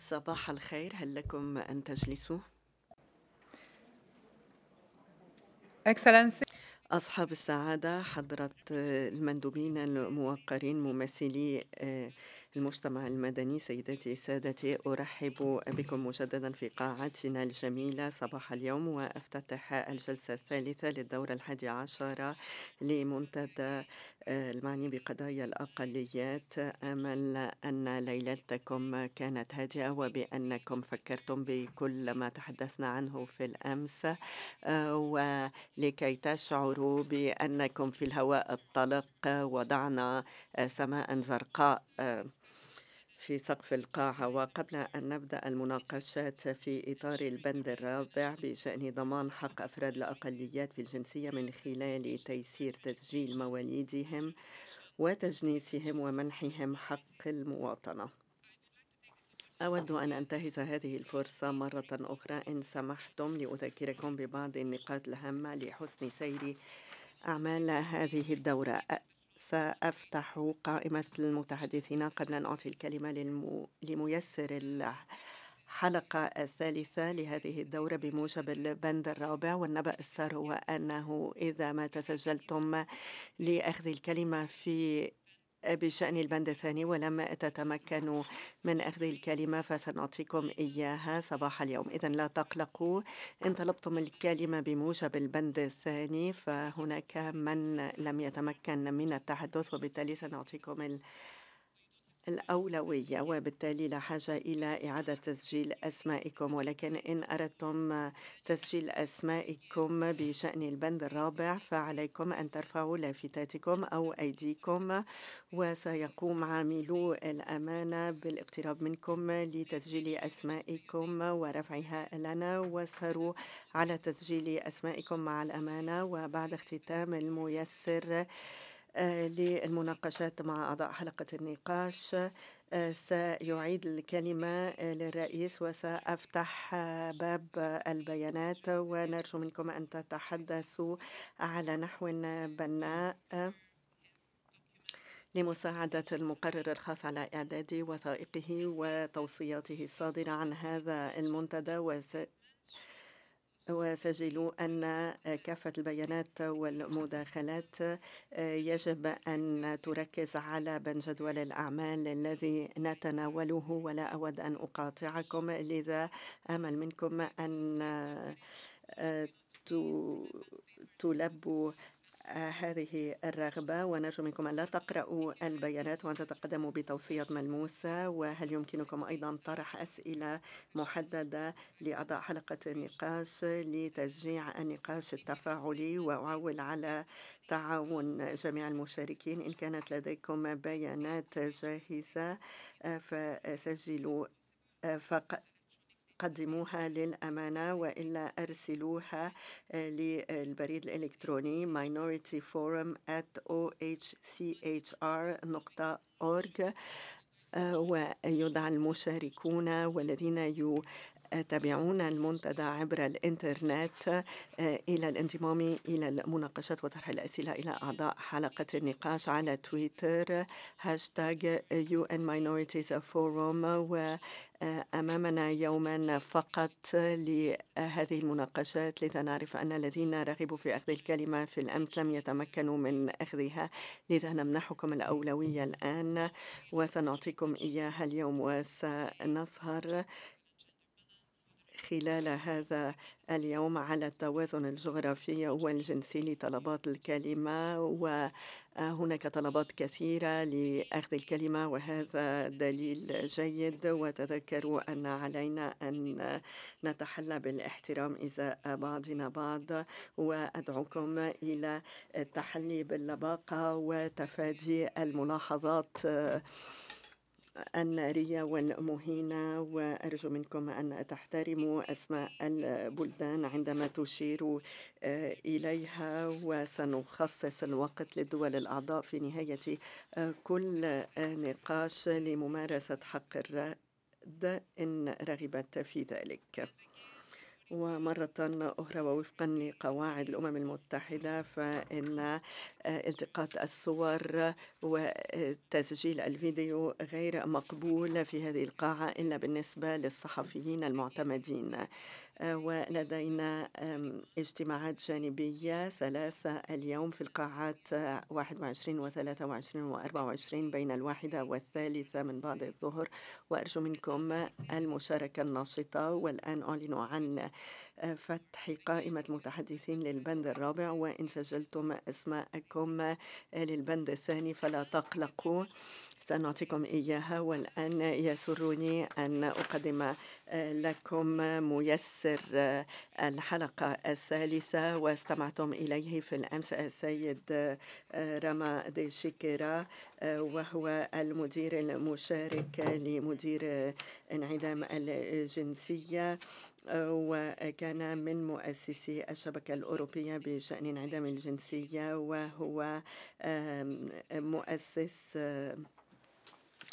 صباح الخير، هل لكم أن تجلسوا؟ Excellency. أصحاب السعادة، حضرة المندوبين الموقرين ممثلي المجتمع المدني، سيداتي سادتي، أرحب بكم مجددا في قاعتنا الجميلة صباح اليوم، وأفتتح الجلسة الثالثة للدورة 11 لمنتدى المعني بقضايا الأقليات. آمل أن ليلتكم كانت هادئة وبأنكم فكرتم بكل ما تحدثنا عنه في الأمس، ولكي تشعروا بأنكم في الهواء الطلق. وضعنا سماء زرقاء في سقف القاعة. وقبل أن نبدأ المناقشات في إطار البند الرابع بشأن ضمان حق أفراد الأقليات في الجنسية من خلال تيسير تسجيل مواليدهم وتجنيسهم ومنحهم حق المواطنة، أود أن أنتهز هذه الفرصة مرة أخرى إن سمحتم لأذكركم ببعض النقاط الهامة لحسن سير أعمال هذه الدورة. سأفتح قائمة المتحدثين قبل أن أعطي الكلمة لميسر الحلقة الثالثة لهذه الدورة بموجب البند الرابع. والنبأ السار هو أنه إذا ما تسجلتم لأخذ الكلمة بشأن البند الثاني ولم تتمكنوا من أخذ الكلمة فسنعطيكم إياها صباح اليوم. إذن لا تقلقوا، إن طلبتم الكلمة بموجب البند الثاني فهناك من لم يتمكن من التحدث، وبالتالي سنعطيكم الأولوية، وبالتالي لا حاجة إلى إعادة تسجيل أسمائكم. ولكن إن أردتم تسجيل أسمائكم بشأن البند الرابع فعليكم أن ترفعوا لافتاتكم أو أيديكم، وسيقوم عاملو الأمانة بالاقتراب منكم لتسجيل أسمائكم ورفعها لنا. واسهروا على تسجيل أسمائكم مع الأمانة، وبعد اختتام الميسر للمناقشات مع أعضاء حلقة النقاش سيعيد الكلمة للرئيس وسأفتح باب البيانات، ونرجو منكم أن تتحدثوا على نحو بناء لمساعدة المقرر الخاص على إعداد وثائقه وتوصياته الصادرة عن هذا المنتدى. وسجلوا أن كافة البيانات والمداخلات يجب أن تركز على بند جدول الأعمال الذي نتناوله، ولا أود أن أقاطعكم، لذا آمل منكم أن تلبوا هذه الرغبة، ونرجو منكم أن لا تقرأوا البيانات وأن تتقدموا بتوصيات ملموسة. وهل يمكنكم أيضا طرح أسئلة محددة لأعضاء حلقة النقاش لتشجيع النقاش التفاعلي، وأعول على تعاون جميع المشاركين. إن كانت لديكم بيانات جاهزة فسجلوا قدموها للأمانة، وإلا أرسلوها للبريد الإلكتروني minorityforum@ohchr.org. ويدعى المشاركون والذين يتابعون المنتدى عبر الإنترنت إلى الانضمام إلى المناقشات وطرح الأسئلة إلى أعضاء حلقة النقاش على تويتر هاشتاج UN Minorities Forum. وأمامنا يوما فقط لهذه المناقشات، لذا نعرف أن الذين رغبوا في أخذ الكلمة في الأمس لم يتمكنوا من أخذها، لذا نمنحكم الأولوية الآن وسنعطيكم إياها اليوم. وسنسهر خلال هذا اليوم على التوازن الجغرافي والجنسي لطلبات الكلمة، وهناك طلبات كثيرة لأخذ الكلمة وهذا دليل جيد. وتذكروا أن علينا أن نتحلى بالاحترام إزاء بعضنا بعض، وأدعوكم إلى التحلي باللباقة وتفادي الملاحظات النارية والمهينة. وأرجو منكم أن تحترموا أسماء البلدان عندما تشيروا إليها، وسنخصص الوقت للدول الأعضاء في نهاية كل نقاش لممارسة حق الرد إن رغبت في ذلك. ومرة أخرى ووفقًا لقواعد الأمم المتحدة فإن التقاط الصور وتسجيل الفيديو غير مقبول في هذه القاعة إلا بالنسبة للصحفيين المعتمدين. ولدينا اجتماعات جانبية 3 اليوم في القاعات 21 و23 و24 بين 13:00 و15:00 من بعد الظهر، وأرجو منكم المشاركة النشطة. والآن أعلن عن فتح قائمة المتحدثين للبند الرابع، وإن سجلتم أسماءكم للبند الثاني فلا تقلقوا، سنعطيكم إياها. والآن يسرني أن أقدم لكم ميسر الحلقة الثالثة، واستمعتم إليه في الأمس السيد راما دي شيكيرا، وهو المدير المشارك لمدير انعدام الجنسية، وكان من مؤسسي الشبكة الأوروبية بشأن انعدام الجنسية، وهو مؤسس